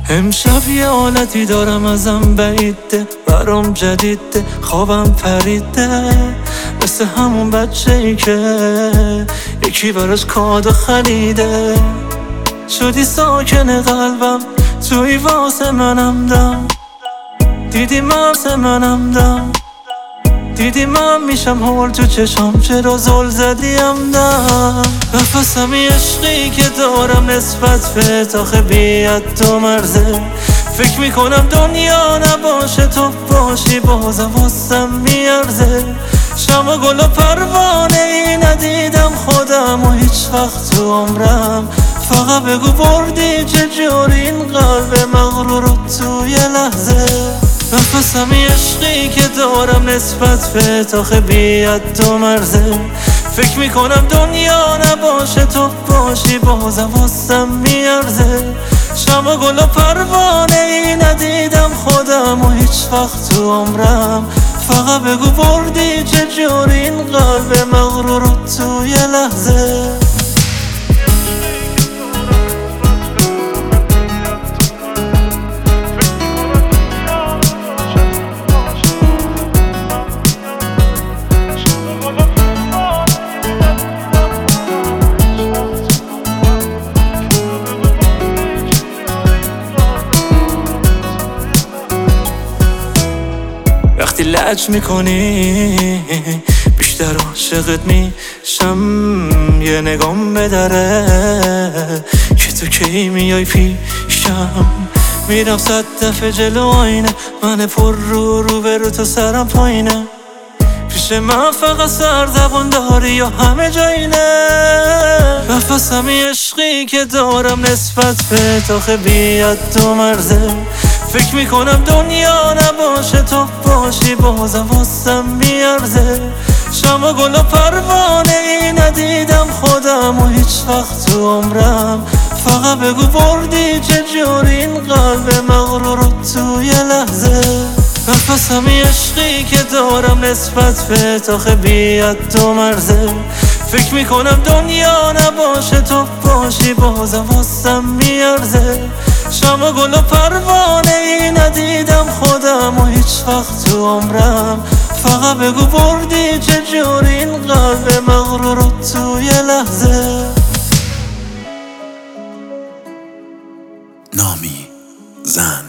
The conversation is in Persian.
امشب یه حالتی دارم ازم بعیده، برام جدیده، خوابم پریده، مثل همون بچه ای که یکی براش کادو خریده. شدی ساکن قلبم، توی واسه منم دم، دیدی مغز منم دم، دیدی من میشم هول تو چشام، چرا زل زدیم دم. نفسم عشقی که دارم نسبت بهت آخه بیاد تو مرزه. فکر میکنم دنیا نباشه تو باشی بازم واسم میارزه. شمع و گل و پروانه ای ندیدم خودم و هیچ وقت تو عمرم. فقط بگو بردی چجوری این قلب مغرور رو توی لحظه. نفسم عشقی که دارم نسبت بهت آخه بیاد تو مرزه. فکر میکنم دنیا نباشه تو باشی بازم واسم میارزه. شمع و گل و پروانه ای ندیدم خودم و هیچ وقت تو عمرم. فقط بگو بردی چجوری این قلب مغرور رو توی لحظه. وقتی لج میکنی بیشتر عاشقت میشم. یه نگام به دره که تو کی میای پیشم. میرم 100 دفعه جلو آینه، من پر رو به رو تو سرم پایینه. پیش من فقط سر زبان داری یا همه جایینه. نفسم عشقی که دارم نسبت بهت آخه بیاد تو مرزه. فکر میکنم دنیا نباشه تو باشی بازم واسم میارزه. شمع و گل و پروانه ای ندیدم خودم و هیچ وقت تو عمرم. فقط بگو بردی چجوری این قلب مغرور رو توی لحظه. نفسم عشقی که دارم نسبت بهت آخه بیاد تو مرزه. فکر میکنم دنیا نباشه تو باشی بازم واسم میارزه. شمع و گل و پروانه ای ندیدم خودم و هیچ وقت تو عمرم. فقط بگو بردی چجوری این قلب مغرور رو توی لحظه. نامی زن